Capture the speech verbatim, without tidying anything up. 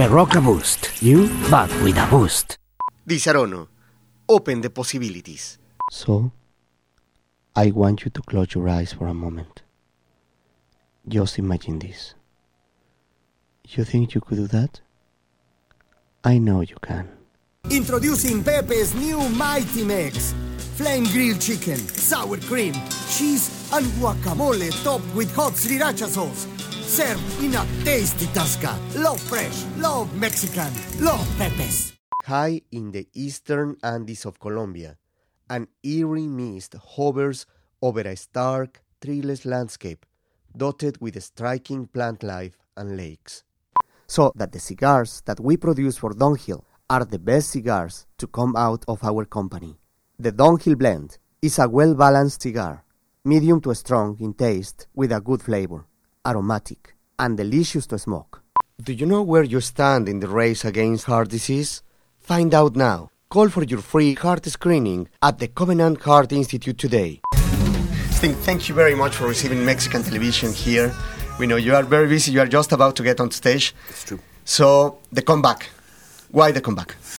Berocca Boost. You, but with a boost. Disaronno. Open the possibilities. So, I want you to close your eyes for a moment. Just imagine this. You think you could do that? I know you can. Introducing Pepe's new Mighty Mix. Flame grilled chicken, sour cream, cheese, and guacamole topped with hot sriracha sauce. Served in a tasty tasca. Love fresh, love Mexican, love Pepe's. High in the eastern Andes of Colombia, an eerie mist hovers over a stark, treeless landscape dotted with striking plant life and lakes. So that the cigars that we produce for Dunghill are the best cigars to come out of our company. The Dunghill Blend is a well-balanced cigar, medium to strong in taste with a good flavor, aromatic, and delicious to smoke. Do you know where you stand in the race against heart disease? Find out now. Call for your free heart screening at the Covenant Heart Institute today. Sting, thank you very much for receiving Mexican television here. We know you are very busy. You are just about to get on stage. It's true. So, the comeback. Why the comeback?